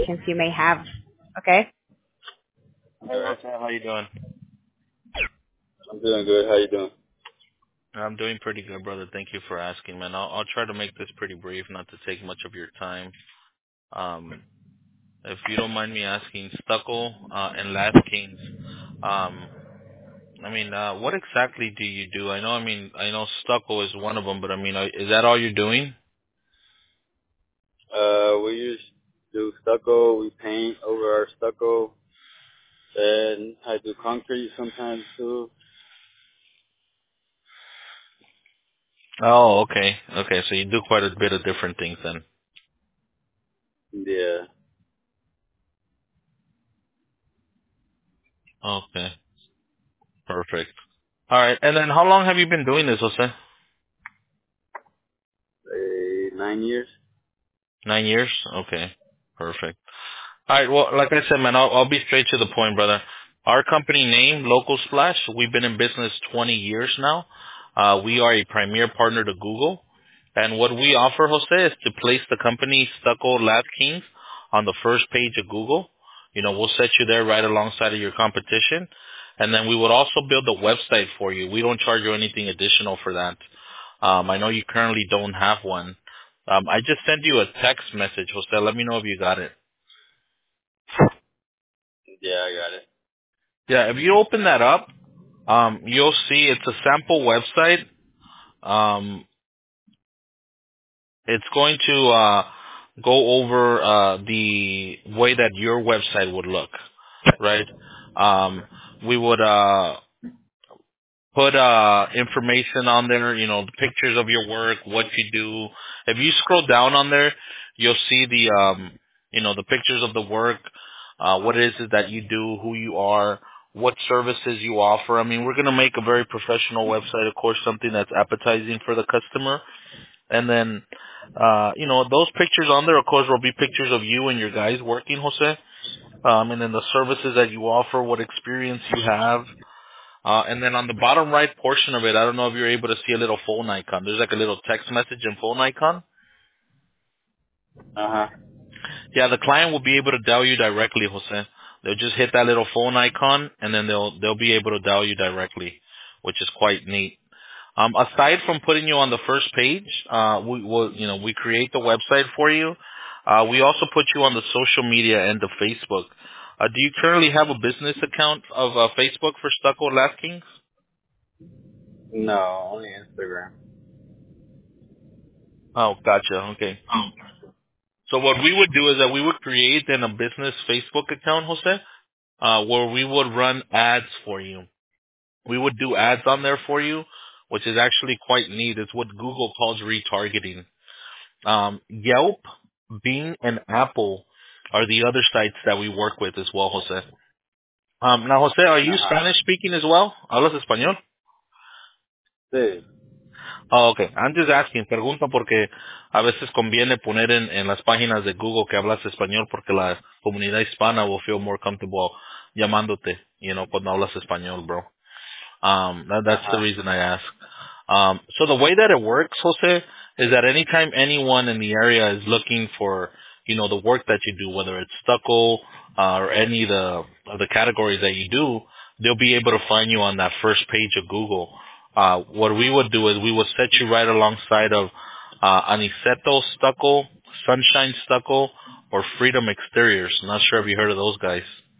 questions you may have. Okay? Hey, Jose, how you doing? I'm doing good. How you doing? I'm doing pretty good, brother. Thank you for asking, man. I'll try to make this pretty brief, not to take much of your time. If you don't mind me asking, Stucco and Last Kings, what exactly do you do? I know Stucco is one of them, but is that all you're doing? We just do stucco. We paint over our stucco, and I do concrete sometimes too. Oh, okay. Okay, so you do quite a bit of different things then. Yeah. Okay, perfect. All right, and then how long have you been doing this, Jose? 9 years. 9 years? Okay, perfect. All right. Well, like I said, man, I'll be straight to the point, brother. Our company name, Local Splash, we've been in business 20 years now. We are a premier partner to Google. And what we offer, Jose, is to place the company Stucco Lab Kings on the first page of Google. We'll set you there right alongside of your competition. And then we would also build a website for you. We don't charge you anything additional for that. I know you currently don't have one. I just sent you a text message, Jose. Let me know if you got it. Yeah, I got it. Yeah, if you open that up, you'll see it's a sample website. It's going to go over the way that your website would look, right? We would put information on there, the pictures of your work, what you do. If you scroll down on there, you'll see the pictures of the work, what it is that you do, who you are, what services you offer. We're going to make a very professional website, of course, something that's appetizing for the customer. And then, those pictures on there, of course, will be pictures of you and your guys working, Jose. And then the services that you offer, what experience you have. And then on the bottom right portion of it, I don't know if you're able to see a little phone icon. There's like a little text message and phone icon. Uh-huh. Yeah, the client will be able to dial you directly, Jose. They'll just hit that little phone icon, and then they'll be able to dial you directly, which is quite neat. Aside from putting you on the first page, we create the website for you. We also put you on the social media and the Facebook. Do you currently have a business account of Facebook for Stucco Last Kings? No, only Instagram. Oh, gotcha. Okay. So what we would do is that we would create then a business Facebook account, Jose, where we would run ads for you. We would do ads on there for you, which is actually quite neat. It's what Google calls retargeting. Yelp, Bing, and Apple are the other sites that we work with as well, Jose. Now, Jose, are you Ajá. Spanish speaking as well? ¿Hablas español? Sí. Oh, okay. I'm just asking, pregunta porque a veces conviene poner en las páginas de Google que hablas español porque la comunidad hispana will feel more comfortable llamándote, cuando hablas español, bro. That's the Ajá. reason I ask. So the way that it works, Jose, is that anytime anyone in the area is looking for, the work that you do, whether it's stucco or any of the categories that you do, they'll be able to find you on that first page of Google. What we would do is we would set you right alongside of Aniceto Stucco, Sunshine Stucco, or Freedom Exteriors. I'm not sure if you heard of those guys.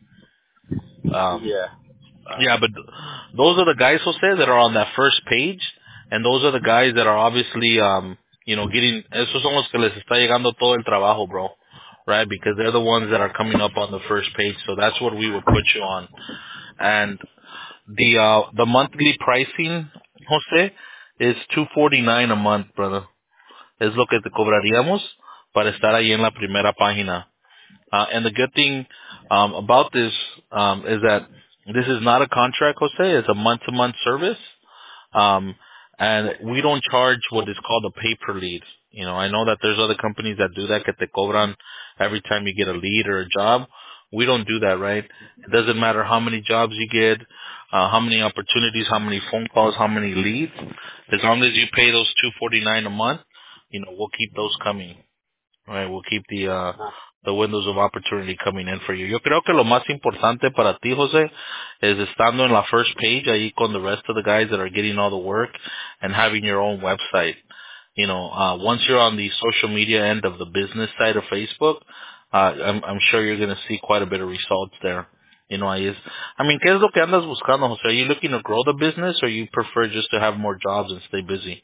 Yeah. Yeah, but those are the guys, Jose, that are on that first page, and those are the guys that are obviously, getting, esos son los que les está llegando todo el trabajo, bro, right? Because they're the ones that are coming up on the first page, so that's what we would put you on. And the monthly pricing, Jose, is $249 a month, brother. Es lo que te cobraríamos para estar ahí en la primera página. And the good thing about this is that this is not a contract, Jose. It's a month-to-month service. And we don't charge what is called a pay-per-lead. I know that there's other companies that do that, que te cobran every time you get a lead or a job. We don't do that, right? It doesn't matter how many jobs you get, how many opportunities, how many phone calls, how many leads. As long as you pay those $249 a month, we'll keep those coming. Right? We'll keep the the windows of opportunity coming in for you. Yo creo que lo más importante para ti, Jose, is estando en la first page ahí con the rest of the guys that are getting all the work and having your own website. Once you're on the social media end of the business side of Facebook, I'm sure you're going to see quite a bit of results there. Ahí es. ¿Qué es lo que andas buscando, Jose? Are you looking to grow the business or you prefer just to have more jobs and stay busy?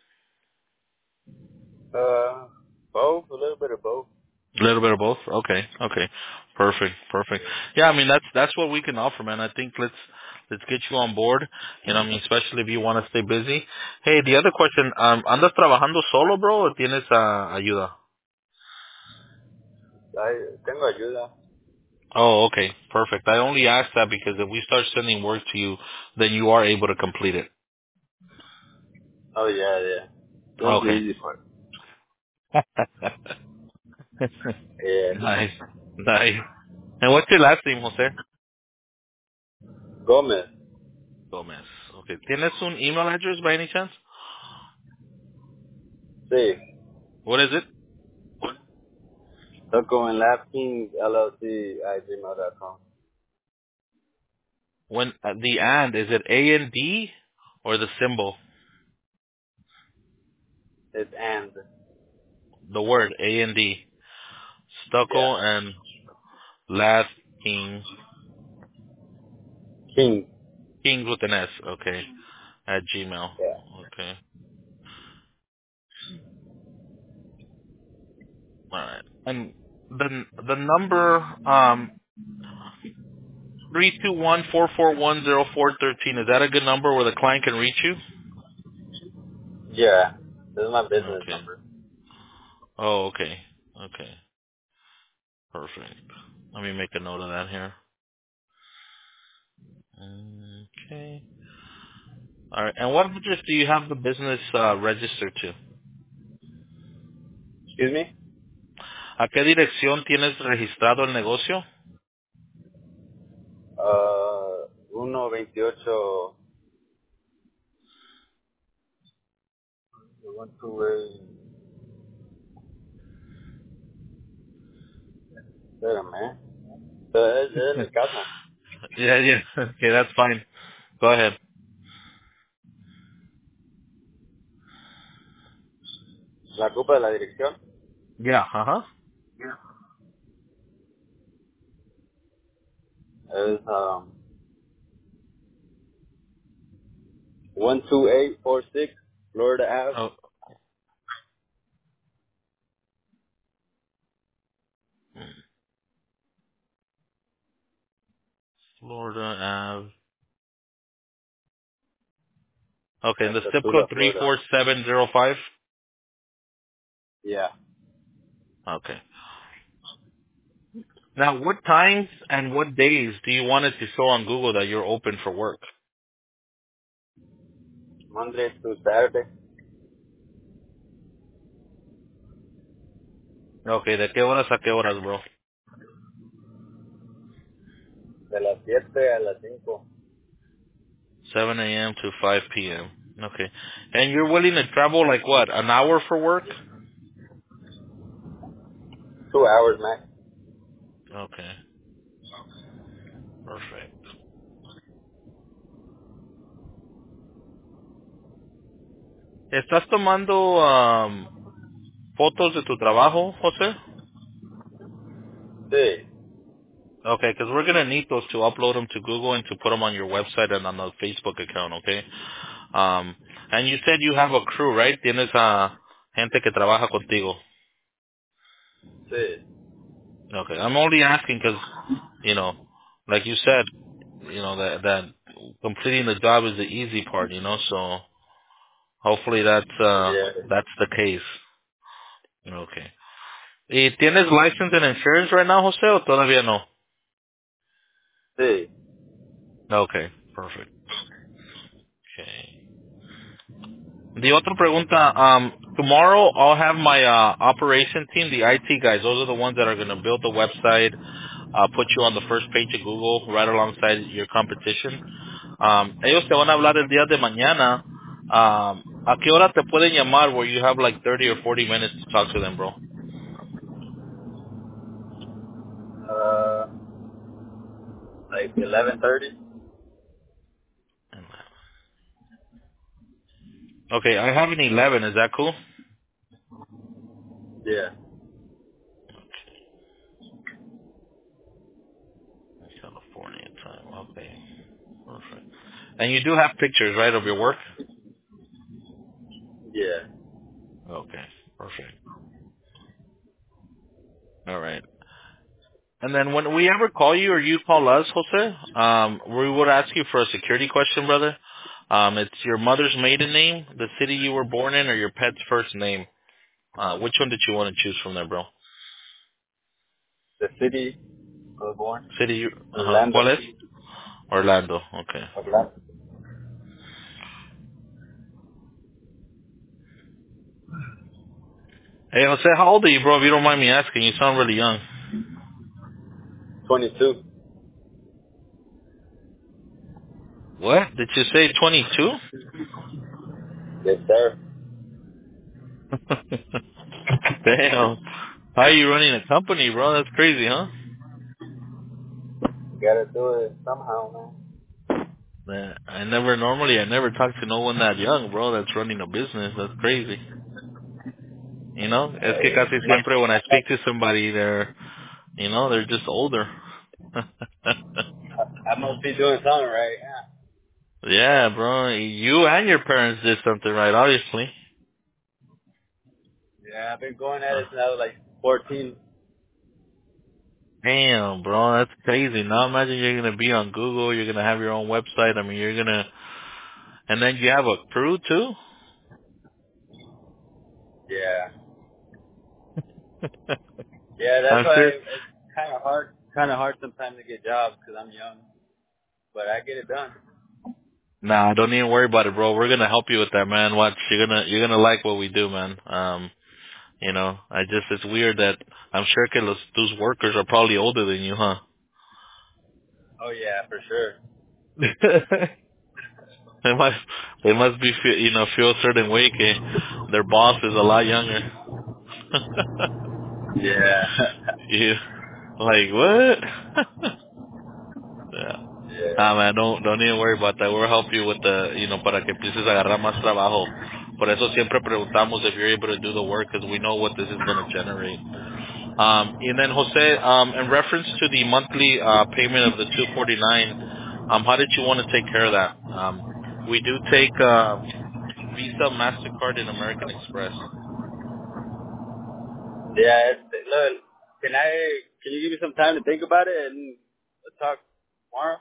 Both, a little bit of both. A little bit of both? Okay. Perfect. Yeah, that's what we can offer, man. I think let's get you on board. Especially if you want to stay busy. Hey, the other question, ¿andas trabajando solo, bro, o tienes ayuda? Tengo ayuda. Oh, okay. Perfect. I only asked that because if we start sending work to you, then you are able to complete it. Oh, yeah. That's the Okay. easy part. Yeah. Nice. And what's your last name, Jose? Gomez. Gomez. Okay. ¿Tienes un email address by any chance? Sí. What is it? Stucco and Lapkins LLC at gmail.com. When the and, is it A-N-D or the symbol? It's and. The word A-N-D. Yeah. Stucco and last King. King. King with an S. Okay. At Gmail. Yeah. Okay. All right. And the number 321-441-0413, is that a good number where the client can reach you? Yeah. This is my business Okay. number. Oh, okay. Okay. Perfect. Let me make a note of that here. Okay. All right. And what address do you have the business registered to? Excuse me? ¿A qué dirección tienes registrado el negocio? 128. One, two, espérame. Es mi casa. Yeah. Okay, that's fine. Go ahead. La culpa de la dirección Yeah. Uh-huh. es 12846 Florida Ave. Oh, Florida Ave. Okay, and the zip code Tapachula, Florida. 34705? Yeah. Okay. Now, what times and what days do you want it to show on Google that you're open for work? Monday to Saturday. Okay, ¿de qué horas a qué horas, bro? De las 7 a las 5. 7 a.m. to 5 p.m. Okay. And you're willing to travel like what, an hour for work? 2 hours max. Okay. Perfect. ¿Estás tomando fotos de tu trabajo, Jose? Sí. Okay, because we're going to need those to upload them to Google and to put them on your website and on the Facebook account, okay? And you said you have a crew, right? Tienes gente que trabaja contigo. Sí. Okay, I'm only asking because, like you said, that completing the job is the easy part, so hopefully that's Yeah. the case. Okay. ¿Y tienes license and insurance right now, Jose, o todavía no? Sí. Okay, perfect. Okay. The otra pregunta, tomorrow I'll have my operation team, the IT guys. Those are the ones that are going to build the website, put you on the first page of Google right alongside your competition. Ellos te van a hablar el día de mañana. ¿A qué hora te pueden llamar where you have like 30 or 40 minutes to talk to them, bro? like 11:30. Okay, I have an 11. Is that cool? Yeah. California time. Okay, perfect. And you do have pictures, right, of your work? Yeah. Okay, perfect. All right. And then when we ever call you or you call us, Jose, we would ask you for a security question, brother. It's your mother's maiden name, the city you were born in, or your pet's first name. Which one did you want to choose from there, bro? The city I was born. City you, Orlando. ¿Cuál es? Orlando. Okay. Orlando. Hey, Jose, how old are you, bro? If you don't mind me asking, you sound really young. 22. What? Did you say 22? Yes, sir. Damn. How are you running a company, bro? That's crazy, huh? Gotta do it somehow, man. Man, I never talk to no one that young, bro, that's running a business. That's crazy. You know? Es que casi siempre when I speak to somebody, they're just older. I must be doing something right. Yeah, bro. You and your parents did something right, obviously. Yeah, I've been going at it since I was like 14. Damn, bro, that's crazy. Now imagine you're gonna be on Google, you're gonna have your own website. I mean, and then you have a crew too? Yeah. Yeah, that's I'm why sure. it's kind of hard sometimes to get jobs because I'm young. But I get it done. Nah, don't even worry about it, bro. We're gonna help you with that, man. Watch, you're gonna like what we do, man. It's weird that I'm sure que those workers are probably older than you, huh? Oh yeah, for sure. they must, they must be, feel a certain way, que their boss is a lot younger. Yeah. Yeah, like what? Yeah. Yeah. Ah, man, don't even worry about that. We'll help you with para que empieces a agarrar más trabajo. Por eso siempre preguntamos if you're able to do the work because we know what this is going to generate. And then Jose, in reference to the monthly payment of the 249, how did you want to take care of that? We do take Visa, Mastercard, and American Express. Yeah. Look, can you give me some time to think about it and let's talk tomorrow?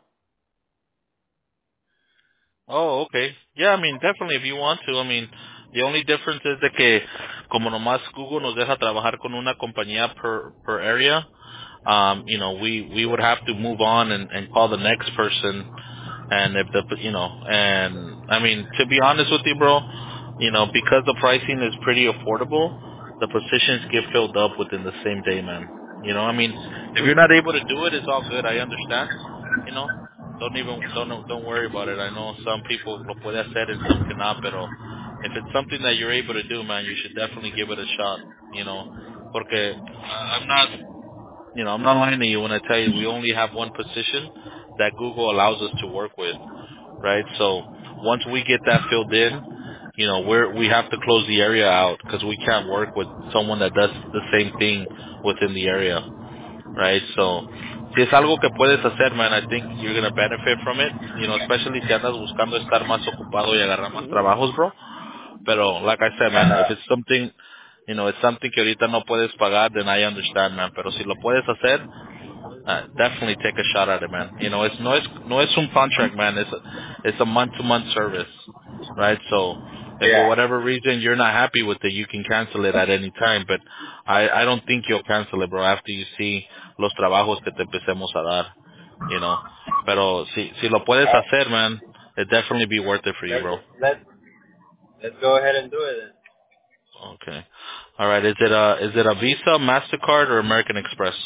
Oh, okay. Yeah, I mean, definitely if you want to. I mean, the only difference is de que como nomás Google nos deja trabajar con una compañía per area, we would have to move on and call the next person. And if and I mean, to be honest with you, bro, because the pricing is pretty affordable, the positions get filled up within the same day, man. I mean, if you're not able to do it, it's all good. I understand. You know, don't worry about it. I know some people lo puede hacer and some cannot, pero if it's something that you're able to do, man, you should definitely give it a shot. Porque I'm not lying to you when I tell you we only have one position that Google allows us to work with, right? So once we get that filled in, we have to close the area out because we can't work with someone that does the same thing within the area, right? So si es algo que puedes hacer, man, I think you're going to benefit from it, especially si andas buscando estar más ocupado y agarrar más trabajos, bro. Pero like I said, man, if it's something, it's something que ahorita no puedes pagar, then I understand, man. Pero si lo puedes hacer, definitely take a shot at it, man. It's un contract, man. It's a month-to-month service, right? So if for Yeah. whatever reason you're not happy with it, you can cancel it at any time. But I don't think you'll cancel it, bro. After you see los trabajos que te empecemos a dar, you know. Pero si lo puedes All right. hacer, man, it definitely be worth it for you, bro. Let's go ahead and do it then. Okay. All right. Is it a Visa, Mastercard, or American Express?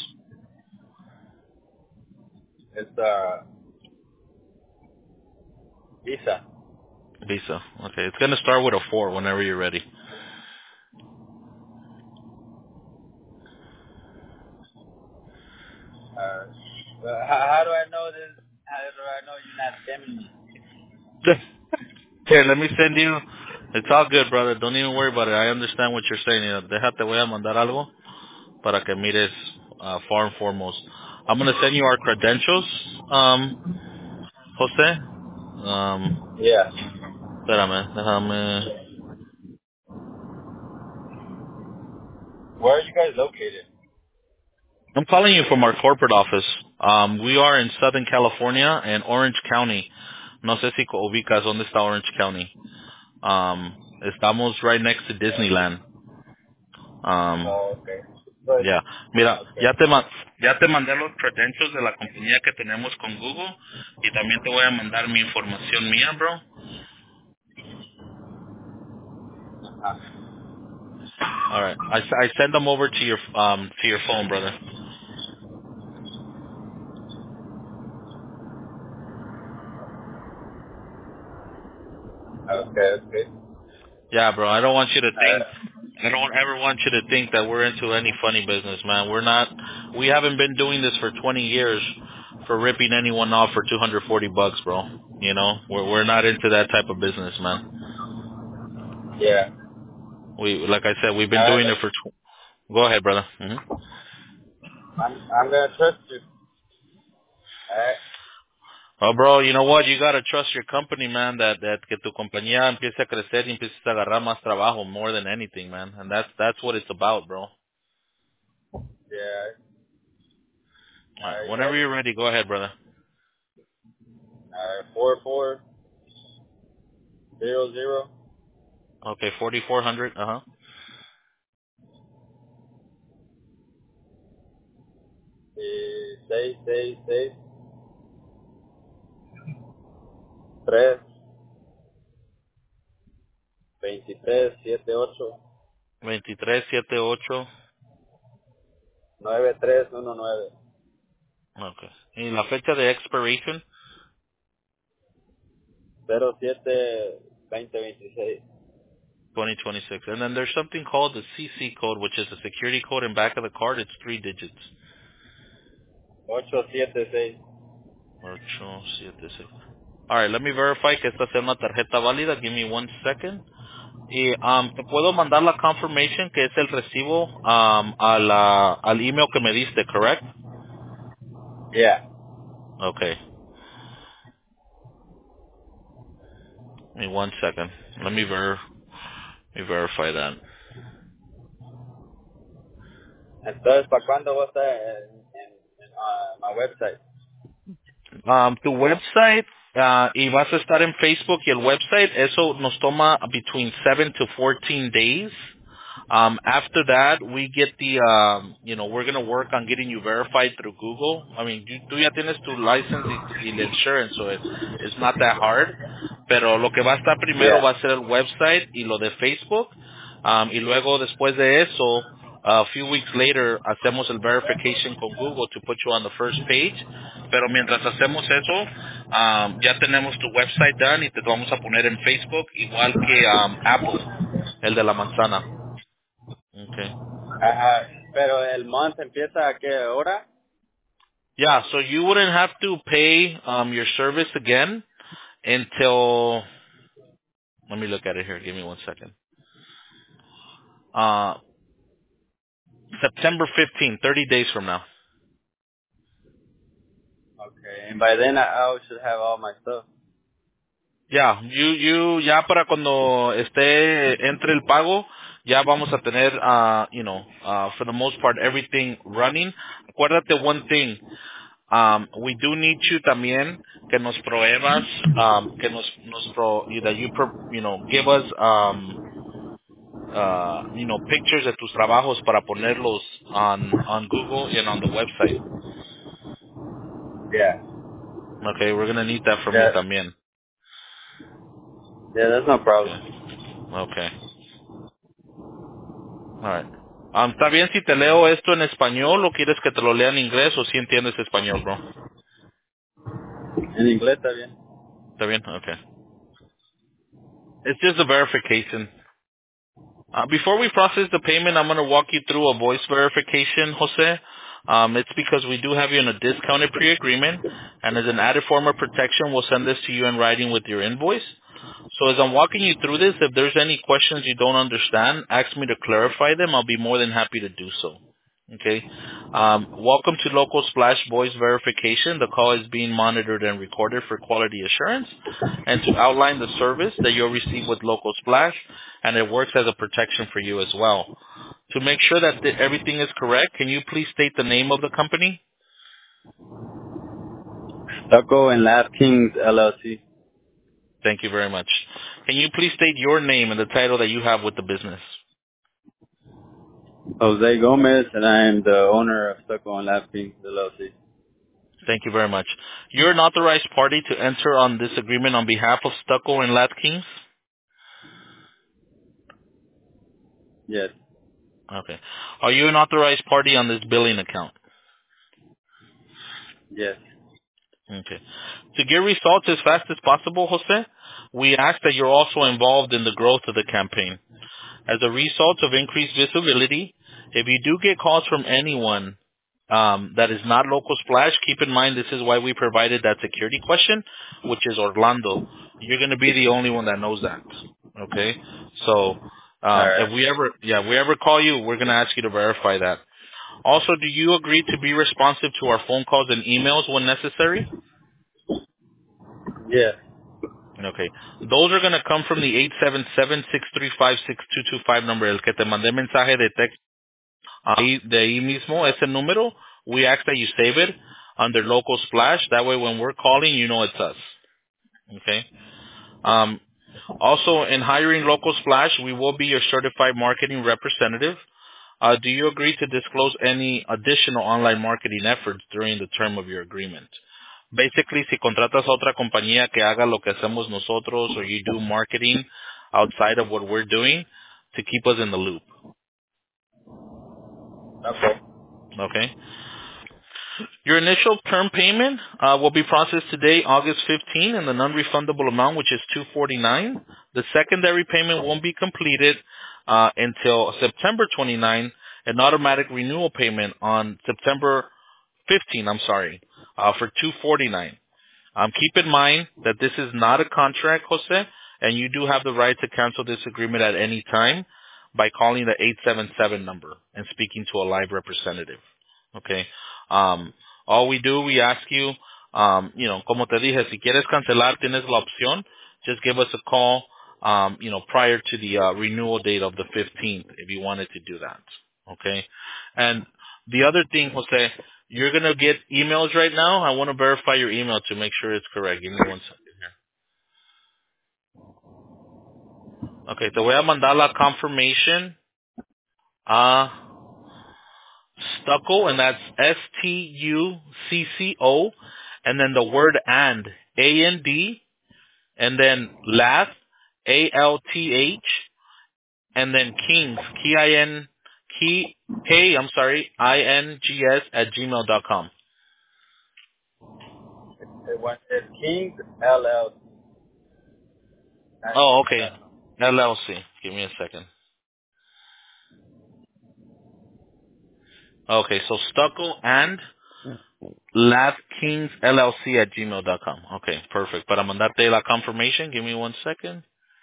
It's Visa. Visa. Okay. It's gonna start with a 4 whenever you're ready. How do I know this? I know you're not scamming me. Here, let me send you. It's all good, brother. Don't even worry about it. I understand what you're saying. Déjate, voy a mandar algo para que mires far and foremost. I'm going to send you our credentials, Jose. Yeah. Espérame, déjame. Where are you guys located? I'm calling you from our corporate office. We are in Southern California and Orange County. No sé si ubicas dónde está Orange County. Estamos right next to Disneyland. Oh, okay. But, Ya, mira, okay. ya te mandé los credentials de la compañía que tenemos con Google y también te voy a mandar mi información mía, bro. All right, I send them over to your phone, brother. Okay. Yeah, bro. I don't want you to think. Uh, I don't ever want you to think that we're into any funny business, man. We're not. We haven't been doing this for 20 years for ripping anyone off for $240, bro. You know, we're not into that type of business, man. yeah. We, like I said, we've been All doing right. it for. Go ahead, brother. I'm gonna trust you. All right. Oh, bro, you know what? You gotta trust your company, man. That que tu compañía empiece a crecer y empieces a agarrar más trabajo more than anything, man. And that's what it's about, bro. All Yeah. All right, right. You whenever ready? you're ready, go ahead, brother. All right. 4400 Okay, 4400. 666 3 23 78 2378. 9319 Okay. Y la fecha de expiration, 07 2026 2026. And then there's something called the CC code, which is a security code in back of the card. It's 3 digits. 876. 876. All right, let me verify que esta sea una tarjeta válida. Give me 1 second. Y te puedo mandar la confirmation, que es el recibo, al email que me diste, correct? Yeah. Okay. Give me 1 second. Let me verify that. Entonces, ¿para cuándo va a estar en my website? Tu website, y vas a estar en Facebook y el website, eso nos toma between 7 to 14 days. After that, we get the, we're going to work on getting you verified through Google. I mean, tú ya tienes tu license y la insurance, so it's not that hard. Pero lo que va a estar primero va Yeah. a ser el website y lo de Facebook. Y luego, después de eso, a few weeks later, hacemos el verification con Google to put you on the first page. Pero mientras hacemos eso, ya tenemos tu website done y te vamos a poner en Facebook, igual que Apple, el de la manzana. Okay. Ajá. Pero el month empieza a qué hora? Yeah, so you wouldn't have to pay your service again until, let me look at it here. Give me 1 second. September 15th, 30 days from now. Okay. And by then I should have all my stuff. Ya, ya para cuando entre el pago, ya vamos a tener, for the most part, everything running. Acuérdate one thing, we do need you también que nos proveas, that give us, pictures de tus trabajos para ponerlos on Google and on the website. Yeah. Okay, we're gonna need that from you Yeah. también. Yeah, that's no Okay. problem. Okay. Alright. ¿Está bien si te leo esto en español o quieres que te lo lea en inglés o si entiendes español, bro? En inglés está bien. ¿Está bien? Okay. It's just a verification. Before we process the payment, I'm going to walk you through a voice verification, Jose. It's because we do have you in a discounted pre-agreement, and as an added form of protection, we'll send this to you in writing with your invoice. So as I'm walking you through this, if there's any questions you don't understand, ask me to clarify them. I'll be more than happy to do so. Okay. Welcome to Local Splash Voice Verification. The call is being monitored and recorded for quality assurance and to outline the service that you'll receive with Local Splash, and it works as a protection for you as well. To make sure that everything is correct, can you please state the name of the company? Stucco and Laugh Kings LLC. Thank you very much. Can you please state your name and the title that you have with the business? Jose Gomez, and I am the owner of Stucco and Laugh Kings LLC. Thank you very much. You're an authorized party to enter on this agreement on behalf of Stucco and Laugh Kings? Yes. Okay. Are you an authorized party on this billing account? Yes. Okay. To get results as fast as possible, Jose, we ask that you're also involved in the growth of the campaign. As a result of increased visibility, if you do get calls from anyone that is not Local Splash, keep in mind this is why we provided that security question, which is Orlando. You're going to be the only one that knows that. Okay? So Right. if we ever call you, we're going to ask you to verify that. Also, do you agree to be responsive to our phone calls and emails when necessary? Yes. Okay. Those are going to come from the 877-635-6225 number, el que te mandé mensaje de texto. Ahí, de ahí mismo, ese número, we ask that you save it under Local Splash. That way when we're calling, you know it's us. Okay? Also, in hiring Local Splash, we will be your certified marketing representative. Do you agree to disclose any additional online marketing efforts during the term of your agreement? Basically, si contratas a otra compañía que haga lo que hacemos nosotros, or you do marketing outside of what we're doing, to keep us in the loop. Okay. Okay? Your initial term payment will be processed today, August 15, and the non-refundable amount, which is $249. The secondary payment won't be completed until September 29, an automatic renewal payment on September 15, for $249. Keep in mind that this is not a contract, Jose, and you do have the right to cancel this agreement at any time by calling the 877 number and speaking to a live representative. Okay? All we do, we ask you, como te dije, si quieres cancelar, tienes la opción. Just give us a call, prior to the renewal date of the 15th if you wanted to do that. Okay? And the other thing, Jose, you're going to get emails right now. I want to verify your email to make sure it's correct. Give me 1 second here. Okay, te voy a mandar la confirmation a Stucco, and that's Stucco, and then the word and, A-N-D, and then Laugh, A-L-T-H, and then Kings, I-N-G-S @gmail.com. It's Kings LLC. Oh, okay. LLC. Give me a second. Okay, so Stucco and Laugh Kings LLC @gmail.com. Okay, perfect. Para mandarte la confirmation, give me 1 second.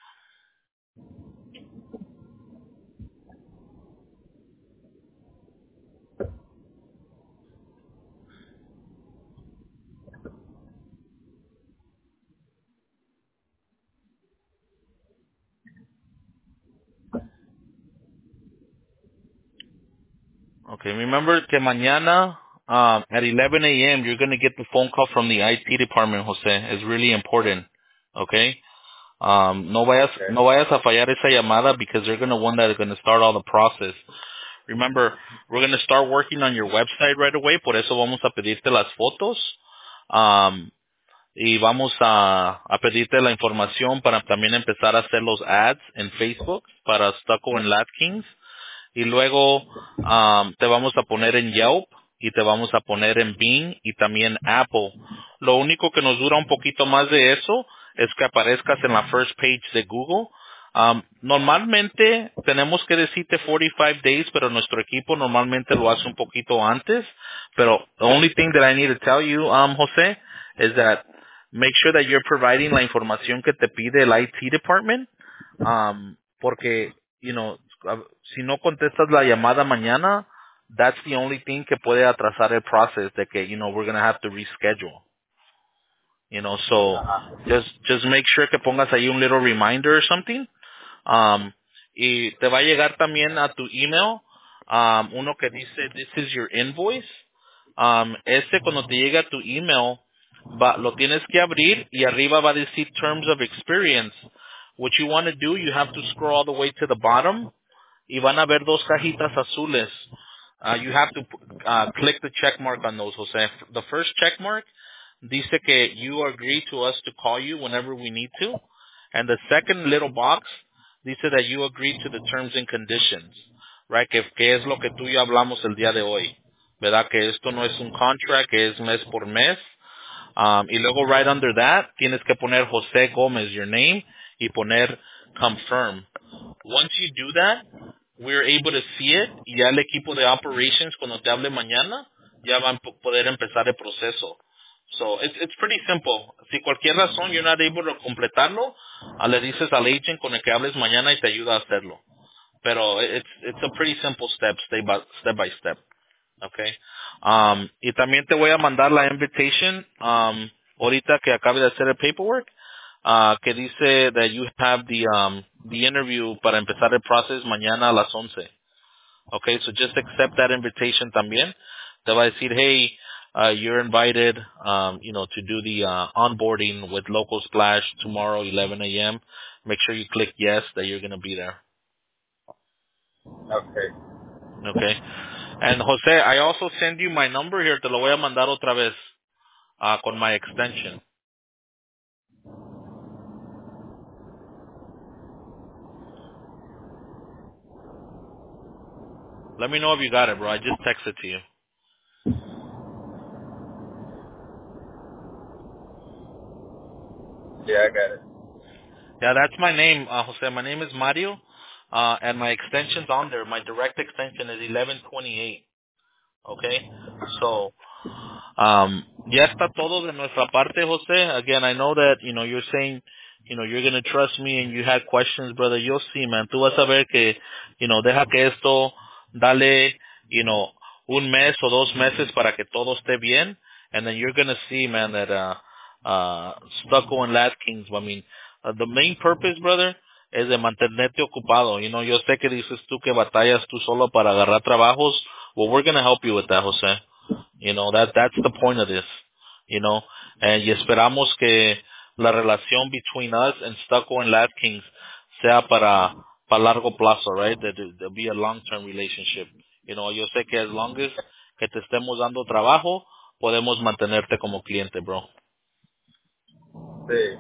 Okay, remember que mañana at 11 a.m. you're going to get the phone call from the IT department, Jose. It's really important. Okay? No vayas a fallar esa llamada because they're going to one that is going to start all the process. Remember, we're going to start working on your website right away. Por eso vamos a pedirte las fotos. Y vamos a pedirte la información para también empezar a hacer los ads en Facebook para Stucco and Laugh Kings. Y luego te vamos a poner en Yelp y te vamos a poner en Bing y también Apple. Lo único que nos dura un poquito más de eso es que aparezcas en la first page de Google Normalmente tenemos que decirte 45 days, pero nuestro equipo normalmente lo hace un poquito antes. Pero the only thing that I need to tell you, Jose, is that make sure that you're providing la información que te pide el IT department, porque, si no contestas la llamada mañana, that's the only thing que puede atrasar el process de que, we're going to have to reschedule. So just make sure que pongas ahí un little reminder or something. Y te va a llegar también a tu email uno que dice this is your invoice. Ese cuando te llega a tu email lo tienes que abrir y arriba va a decir terms of experience. What you want to do, you have to scroll all the way to the bottom y van a ver dos cajitas azules. You have to click the check mark on those, Jose. The first check mark dice que you agree to us to call you whenever we need to. And the second little box dice that you agree to the terms and conditions, right? Que es lo que tú y yo hablamos el día de hoy, ¿verdad? Que esto no es un contract, que es mes por mes. Y luego right under that tienes que poner José Gómez, your name, y poner confirm. Once you do that, we're able to see it y ya el equipo de operations cuando te hable mañana ya van a poder empezar el proceso. So it's pretty simple. Si cualquier razón you're not able to completarlo, le dices al agent con el que hables mañana y te ayuda a hacerlo. Pero it's a pretty simple step by step. Okay. Y también te voy a mandar la invitation ahorita que acabe de hacer el paperwork, que dice that you have the interview para empezar el process mañana a las 11. Okay, so just accept that invitation también. Te va a decir, hey, you're invited, to do the onboarding with Local Splash tomorrow, 11 a.m. Make sure you click yes that you're going to be there. Okay. Okay. And Jose, I also send you my number here. Te lo voy a mandar otra vez con my extension. Let me know if you got it, bro. I just texted to you. Yeah, I got it. Yeah, that's my name, Jose. My name is Mario, and my extension's on there. My direct extension is 1128. Okay? So, ya está todo de nuestra parte, Jose. Again, I know that, you're saying, you're going to trust me and you had questions, brother. You'll see, man. Tú vas a ver que, deja que esto, dale, un mes o 2 meses para que todo esté bien. And then you're going to see, man, that, Stucco and Latkins, I mean, the main purpose, brother, es de mantenerte ocupado. Yo sé que dices tú que batallas tú solo para agarrar trabajos. Well, we're going to help you with that, Jose. That's the point of this, and y esperamos que la relación between us and Stucco and Latkins sea para largo plazo, right? That there'll be a long-term relationship. Yo sé que as long as que te estemos dando trabajo, podemos mantenerte como cliente, bro. Sí.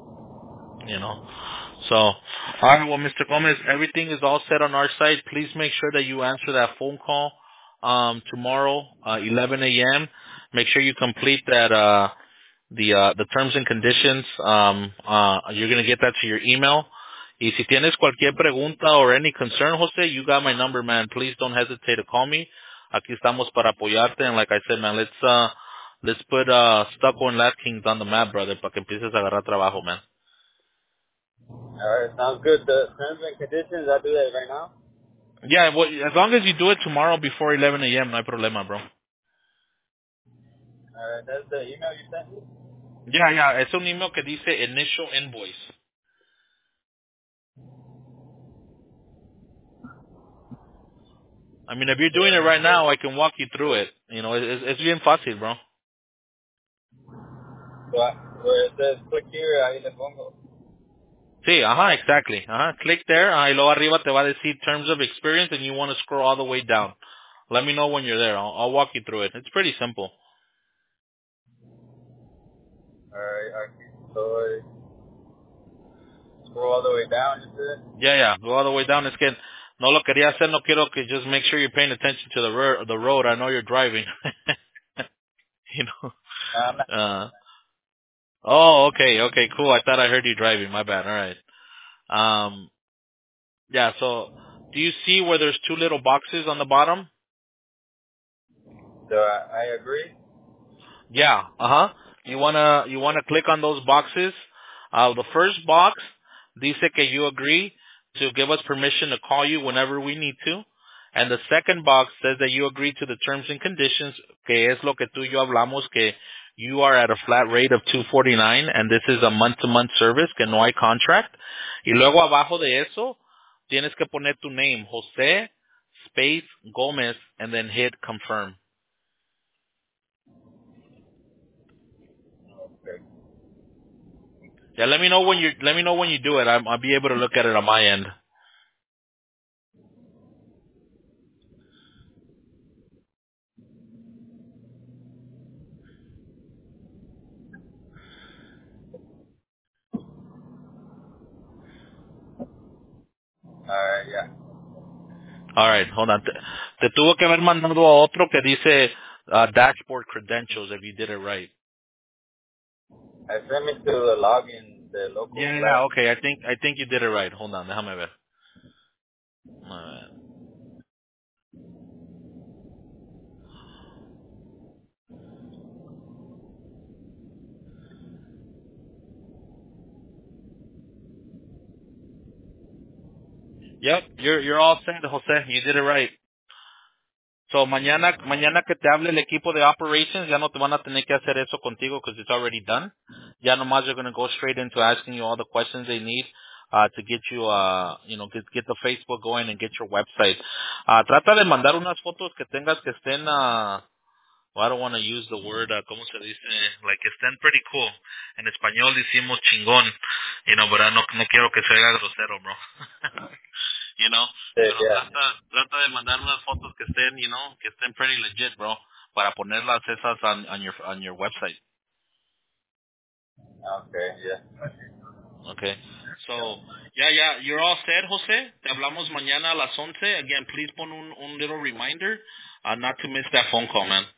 So, all right, well, Mr. Gomez, everything is all set on our side. Please make sure that you answer that phone call tomorrow, 11 a.m. Make sure you complete that the terms and conditions. You're going to get that to your email. Y si tienes cualquier pregunta or any concern, Jose, you got my number, man. Please don't hesitate to call me. Aquí estamos para apoyarte. And like I said, man, let's put Stucco and Latkins on the map, brother, para que empieces a agarrar trabajo, man. All right, sounds good. The terms and conditions, I'll do that right now. Yeah, well, as long as you do it tomorrow before 11 a.m., no hay problema, bro. All right, that's the email you sent me? Yeah, es un email que dice initial invoice. I mean, if you're doing it right now, I can walk you through it. Es bien fácil, bro. Where it says click here, ahí le pongo. Sí, exactly. Click there, y luego arriba te va a decir terms of experience, and you want to scroll all the way down. Let me know when you're there. I'll walk you through it. It's pretty simple. All right, so scroll all the way down, you said? Yeah, go all the way down. Es que no lo quería hacer, no quiero que just make sure you're paying attention to the road. I know you're driving. you know. I'm not. Oh, okay, cool. I thought I heard you driving. My bad. All right. Yeah, so do you see where there's two little boxes on the bottom? So I agree. Yeah, You wanna click on those boxes. The first box dice que you agree to give us permission to call you whenever we need to. And the second box says that you agree to the terms and conditions, que es lo que tú y yo hablamos, que you are at a flat rate of $249 and this is a month-to-month service, que no hay contract. Y luego abajo de eso, tienes que poner tu name, Jose, space, Gomez, and then hit confirm. Okay. Yeah, let me know when you do it. I'll be able to look at it on my end. Alright, yeah. All right, hold on. Te tuvo que haber mandado a otro que dice dashboard credentials if you did it right. I sent me to the login, the local Yeah, class. okay. I think you did it right. Hold on, déjame ver. All right. Yep, you're all set, Jose. You did it right. So mañana que te hable el equipo de operations, ya no te van a tener que hacer eso contigo because it's already done. Ya nomás they're going to go straight into asking you all the questions they need to get you, get the Facebook going and get your website. Trata de mandar unas fotos que tengas que estén, well, I don't want to use the word, ¿cómo se dice? Like estén pretty cool. En español decimos chingón, but no quiero que se haga grosero, bro. Pero Yeah. trata de mandar unas fotos que estén, que estén pretty legit, bro, para ponerlas esas on your website. Okay, yeah. Okay. So, yeah, you're all set, Jose. Te hablamos mañana a las 11. Again, please pon un little reminder, not to miss that phone call, man.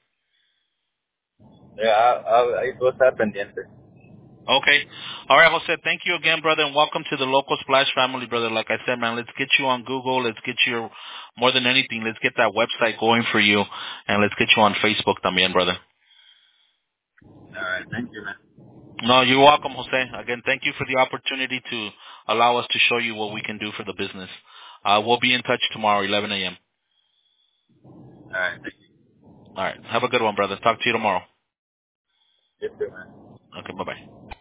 Yeah, ahí tú estás pendiente. Okay. All right, Jose. Thank you again, brother, and welcome to the Local Splash family, brother. Like I said, man, let's get you on Google. Let's get you, more than anything, let's get that website going for you, and let's get you on Facebook también, brother. Alright, thank you, man. No, you're welcome, Jose. Again, thank you for the opportunity to allow us to show you what we can do for the business. We'll be in touch tomorrow, 11 a.m. Alright, thank you. All right. Have a good one, brother. Talk to you tomorrow. You too, man. Okay, bye-bye.